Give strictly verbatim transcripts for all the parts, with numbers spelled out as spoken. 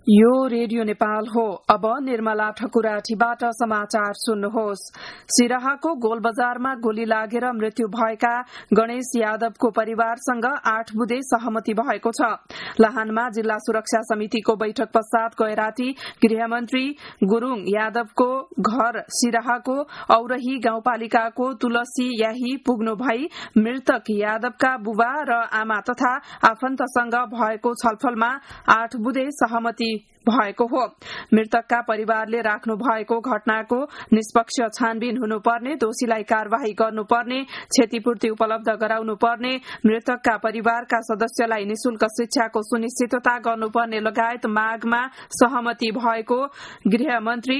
यो रेडियो नेपाल हो। अब निर्मला ठकुराठीबाट समाचार सुन्नुहोस्। सिराहाको गोलबजारमा गोली लागेर मृत्यु भएका गणेश यादवको परिवारसँग आठ बुधे सहमति भएको छ। लाहानमा जिल्ला सुरक्षा समितिको बैठक पश्चात गए राती गृहमन्त्री गुरूङ यादवको घर सिराहाको औरही गाउँपालिकाको तुलसी याही पुग्नु भई मृतक यादवका बुबा र आमा तथा आफन्तसँग भएको छलफलमा आठ बुधे सहमति भएको हो। मृतकका परिवारले राख्नु भएको घटनाको निष्पक्ष छानबिन हुनुपर्ने, दोषीलाई कार्यवाही गर्नुपर्ने, क्षतिपूर्ति उपलब्ध गराउनु पर्ने, मृतकका परिवारका सदस्यलाई निशुल्क शिक्षाको सुनिश्चितता गर्नुपर्ने लगायत मागमा सहमति भएको गृहमन्त्री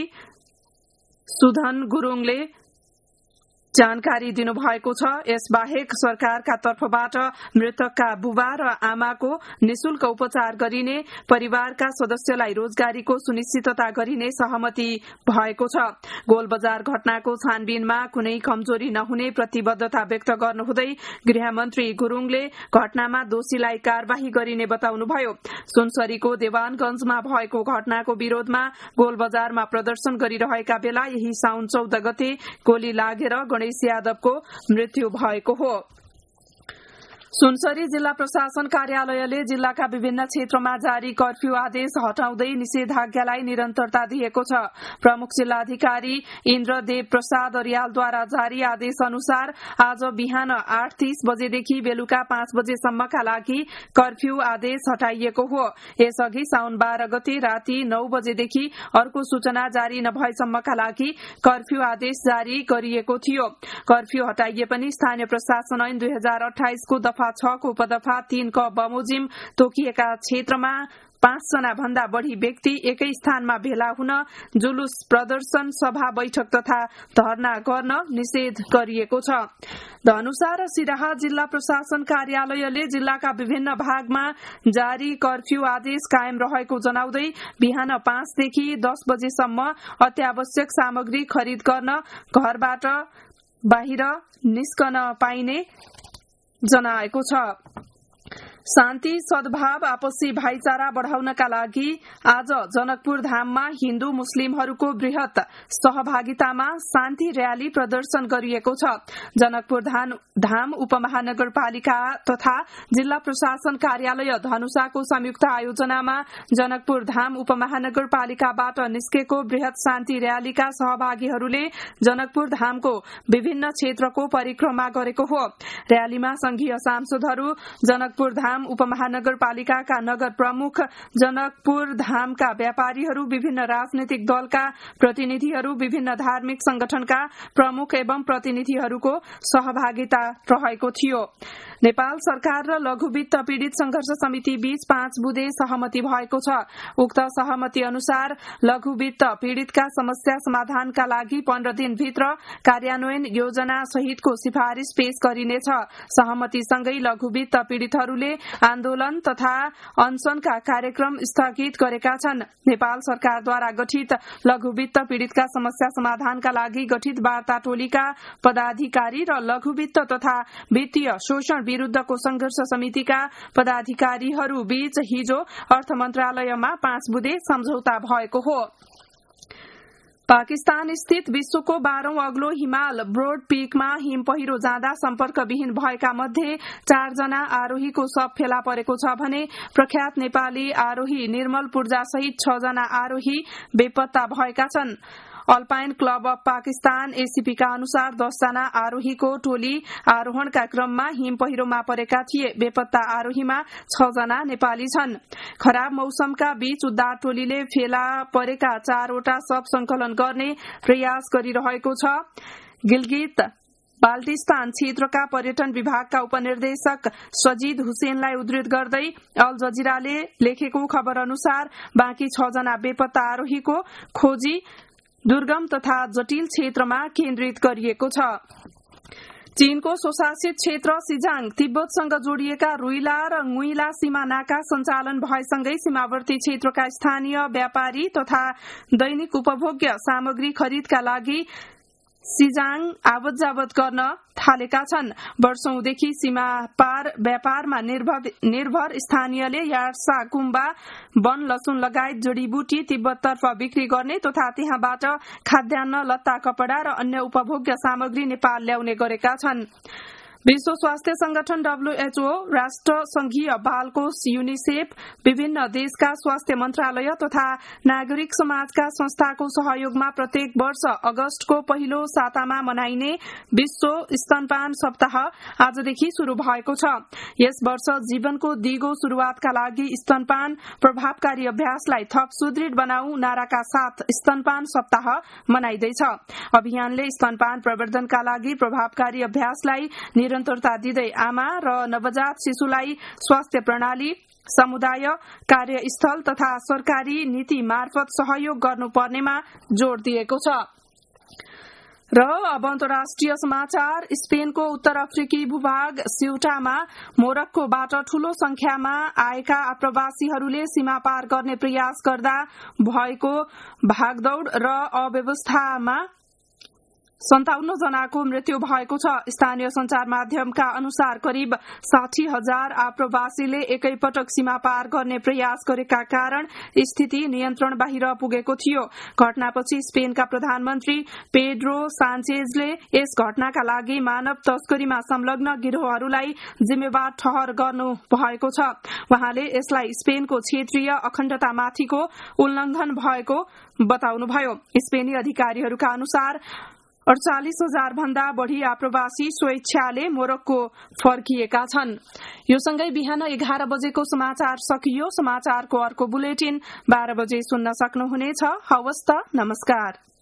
सुधन गुरूङले जानकारी दिनुभएको छ। यसबाहेक सरकारका तर्फबाट मृतकका बुबा र आमाको निशुल्क उपचार गरिने, परिवारका सदस्यलाई रोजगारीको सुनिश्चितता गरिने सहमति भएको छ। गोलबजार घटनाको छानबिनमा कुनै कमजोरी नहुने प्रतिबद्धता व्यक्त गर्नुहुँदै गृहमन्त्री गुरूङले घटनामा दोषीलाई कार्यवाही गरिने बताउनुभयो। सुनसरीको देवानगंजमा भएको घटनाको विरोधमा गोलबजारमा प्रदर्शन गरिरहेका बेला यही साउन चौध गते गोली लागेर गणेश यादवको मृत्यु भएको हो। सुनसरी जिल्ला प्रशासन कार्यालयले जिल्लाका विभिन्न क्षेत्रमा जारी कर्फ्यू आदेश हटाउँदै निषेधाज्ञालाई निरन्तरता दिएको छ। प्रमुख जिल्लाधिकारी इन्द्रदेव प्रसाद अर्यालद्वारा जारी आदेश अनुसार आज बिहान आठ तीस बजेदेखि बेलुका पाँच बजेसम्मका लागि कर्फ्यू आदेश हटाइएको हो। यसअघि साउन बाह्र गते राति नौ बजेदेखि अर्को सूचना जारी नभएसम्मका लागि कर्फ्यू आदेश जारी गरिएको थियो। कर्फ्यू हटाइए पनि स्थानीय प्रशासन ऐन दुई हजार अठाइसको दफा छ को उपदफा तीन क बमोजिम तोकिएका क्षेत्रमा पाँचजना भन्दा बढ़ी व्यक्ति एकै स्थानमा भेला हुन, जुलुस प्रदर्शन, सभा बैठक तथा धरना गर्न निषेध गरिएको छ। धनुषा र सिराहा जिल्ला प्रशासन कार्यालयले जिल्लाका विभिन्न भागमा जारी कर्फ्यू आदेश कायम रहेको जनाउँदै बिहान पाँचदेखि दस बजेसम्म अत्यावश्यक सामग्री खरिद गर्न, घरबाट बाहिर निस्कन पाइने जनाएको छ। शान्ति, सद्भाव, आपसी भाइचारा बढ़ाउनका लागि आज जनकपुर धाममा हिन्दू मुस्लिमहरूको वृहत सहभागितामा शान्ति रयाली प्रदर्शन गरिएको छ। जनकपुर धाम उपमहानगरपालिका तथा जिल्ला प्रशासन कार्यालय धनुषाको संयुक्त आयोजनामा जनकपुर धाम उपमहानगरपालिकाबाट निस्केको वृहत शान्ति रयालीका सहभागीहरूले जनकपुर धामको विभिन्न क्षेत्रको परिक्रमा गरेको हो। रयालीमा संघीय सांसदहरू, जनकपुर धाम उपमहानगरपालिकाका नगर प्रमुख, जनकपुर धामका व्यापारीहरू, विभिन्न राजनैतिक दलका प्रतिनिधिहरू, विभिन्न धार्मिक संगठनका प्रमुख एवं प्रतिनिधिहरूको सहभागिता रहेको थियो। नेपाल सरकार र लघुवित्त पीड़ित संघर्ष समिति बीच पाँच बुधे सहमति भएको छ। उक्त सहमति अनुसार लघुवित्त पीड़ितका समस्या समाधानका लागि पन्ध्र दिनभित्र कार्यान्वयन योजना सहितको सिफारिश पेश गरिनेछ। सहमतिसँगै लघुवित्त पीड़ितहरूले आन्दोलन तथा अनशनका कार्यक्रम स्थगित गरेका छन्। नेपाल सरकारद्वारा गठित लघुवित्त पीड़ितका समस्या समाधानका लागि गठित वार्ता टोलीका पदाधिकारी र लघुवित्त तथा वित्तीय शोषण विरूद्धको संघर्ष समितिका पदाधिकारीहरू बीच हिजो अर्थ मन्त्रालयमा पाँच बुधे सम्झौता भएको हो। पाकिस्तान स्थित विश्वको बाह्रौं अग्लो हिमाल ब्रोड पीकमा हिम पहिरो जाँदा सम्पर्कविहीन भएका मध्ये चारजना आरोहीको शव फेला परेको छ भने प्रख्यात नेपाली आरोही निर्मल पूर्जा सहित छ जना आरोही बेपत्ता भएका छन्। अल्पाइन क्लब अफ पाकिस्तान एसीपीका अनुसार दसजना आरोहीको टोली आरोहणका क्रममा हिम पहिरोमा परेका थिए। बेपत्ता आरोहीमा छ जना नेपाली छन्। खराब मौसमका बीच उद्धार टोलीले फेला परेका चारवटा शव संकलन गर्ने प्रयास गरिरहेको छ। गिलगित बाल्टिस्तान क्षेत्रका पर्यटन विभागका उपनिर्देशक सजिद हुसेनलाई उद्धृत गर्दै अल जजिराले लेखेको खबर अनुसार बाँकी छ जना बेपत्ता आरोहीको खोजी दुर्गम तथा जटिल क्षेत्रमा केन्द्रित गरिएको छ। चीनको स्वशासित क्षेत्र सिजाङ तिब्बतसँग जोडिएका रुइला र गुइला सीमा नाका सञ्चालन भएसँगै सीमावर्ती क्षेत्रका स्थानीय व्यापारी तथा दैनिक उपभोग्य सामग्री खरिदका लागि सिजाङ आवत जावत गर्न थालेका छन्। वर्षौंदेखि सीमा पार व्यापारमा निर्भर, निर्भर स्थानीयले यार्सा गुम्बा वन लसुन लगायत जडीबुटी तिब्बततर्फ बिक्री गर्ने तथा त्यहाँबाट खाद्यान्न लत्ता कपडा र अन्य उपभोग्य सामग्री नेपाल ल्याउने गरेका छन्। विश्व स्वास्थ्य संगठन डब्ल्यूएचओ, राष्ट्र संघीय बाल कोष युनिसेफ, विभिन्न देशका स्वास्थ्य मन्त्रालय तथा नागरिक समाजका संस्थाको सहयोगमा प्रत्येक वर्ष अगस्तको पहिलो सातामा मनाइने विश्व स्तनपान सप्ताह आजदेखि शुरू भएको छ। यस वर्ष जीवनको दिगो शुरूआतका लागि स्तनपान प्रभावकारी अभ्यासलाई थप सुदृढ बनाऊ नाराका साथ स्तनपान सप्ताह मनाइदैछ। अभियानले स्तनपान प्रवर्धनका लागि प्रभावकारी अभ्यासलाई निरन्तरता दिँदै आमा र नवजात शिशुलाई स्वास्थ्य प्रणाली, समुदाय, कार्यस्थल तथा सरकारी नीति मार्फत सहयोग गर्नुपर्नेमा जोड़ दिएको छ। र अब अन्तर्राष्ट्रिय समाचार। स्पेनको उत्तर अफ्रिकी भूभाग सिउटामा मोरक्कोबाट ठूलो संख्यामा आएका आप्रवासीहरूले सीमा पार गर्ने प्रयास गर्दा भएको भागदौड़ र अव्यवस्थामा सन्ताउन्न जनाको मृत्यु भएको छ। स्थानीय संचार माध्यमका अनुसार करिब साठी हजार आप्रवासीले एकैपटक सीमा पार गर्ने प्रयास गरेका कारण स्थिति नियन्त्रण बाहिर पुगेको थियो। घटनापछि स्पेनका प्रधानमन्त्री पेड्रो सान्चेजले यस घटनाका लागि मानव तस्करीमा संलग्न गिरोहहरूलाई जिम्मेवार ठहर गर्नु भएको छ। वहाँले यसलाई स्पेनको क्षेत्रीय अखण्डतामाथिको उल्लंघन भएको बताउनुभयो। स्पेनी अधिकारीहरूका अनुसार अड़चालिस हजार भन्दा बढ़ी आप्रवासी स्वेच्छाले मोरक्को फर्किएका छन्। यो सँगै बिहान एघार बजेको समाचार सकियो। समाचारको अर्को बुलेटिन बाह्र बजे सुन्न सक्नुहुनेछ। हवस् त, नमस्कार।